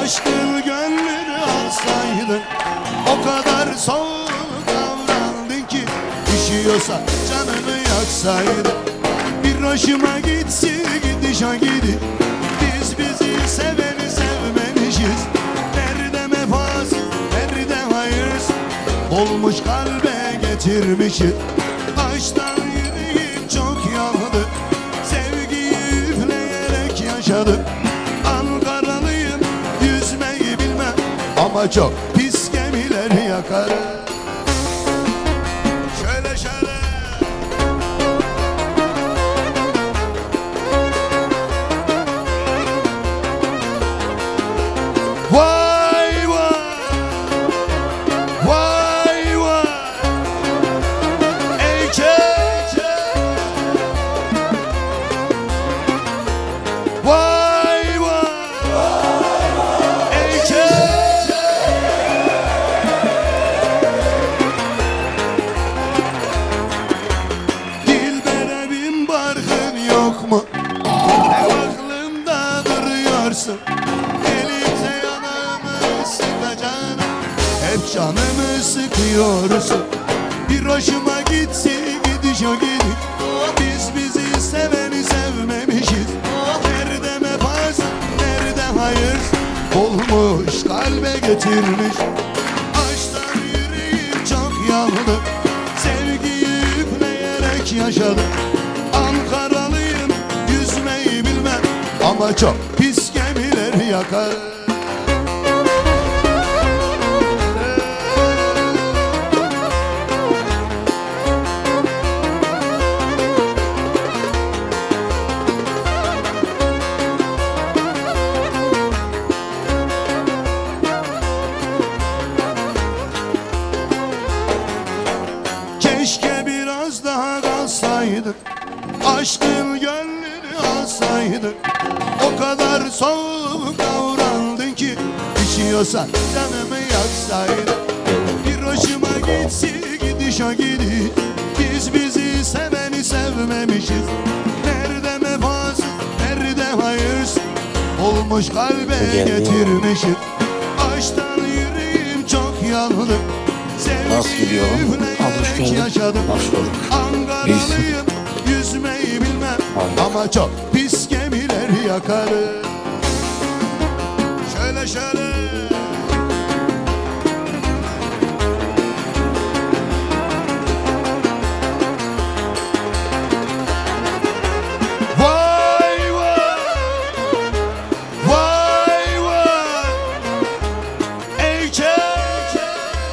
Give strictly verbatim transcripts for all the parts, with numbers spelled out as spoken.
Aşkın gönlünü alsaydın, o kadar soğuk davrandın ki, üşüyorsa canını yaksaydın. Bir hoşuma gitsin gidişa gidi, biz bizi seveni sevmemişiz. Nerede mefası, nerede hayırsız, olmuş kalbe getirmişiz. Aşktan yüreğim çok yandı, sevgiyi üfleyerek yaşadım. Ankaralıyım, yüzmeyi bilmem ama çok pis gemiler yakarım. Şöyle şöyle. Vay vay, vay vay, ey çeçe. Vay vay, ey çeçe. Dilbere bin barkın yok mu? Hep aklımda duruyorsun. Elinde yanağımı sıkacağına, hep canımı sıkıyorsun. Bir hoşuma gitsin gidiş o gidik, biz bizi seveni sevmemişiz. Nerede mefaz, nerede hayır, olmuş kalbe getirmiş. Aşktan yüreğim çok yandı, sevgiyi üfleyerek yaşadım. Ankaralıyım, yüzmeyi bilmem ama çok pis gemiler yakar. Keşke biraz daha kalsaydık, aşkın gönlünü alsaydık. O kadar soğuk davrandın ki, üşüyorsan canımı yaksaydın. Bir hoşuma gitsin gidiş o gidiş, biz bizi seveni sevmemişiz. Nerede mefaz, nerede hayırsız, olmuş kalbe getirmişiz. Aşktan yüreğim çok yandı, sevgiyi üfleyerek yaşadım. Ankaralıyım, yüzmeyi bilmem ama çok pis gemiler yakarım. Şöyle şöyle. Vay vay, vay vay, ey çeçe.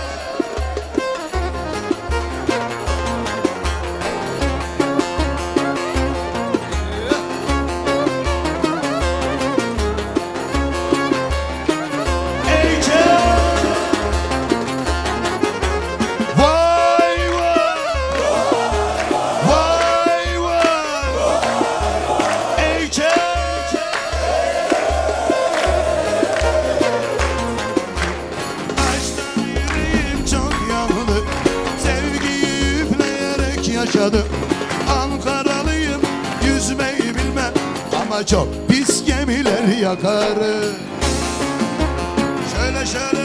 Yaşadım. Ankaralıyım, yüzmeyi bilmem ama çok pis gemiler yakarım. Şöyle şöyle.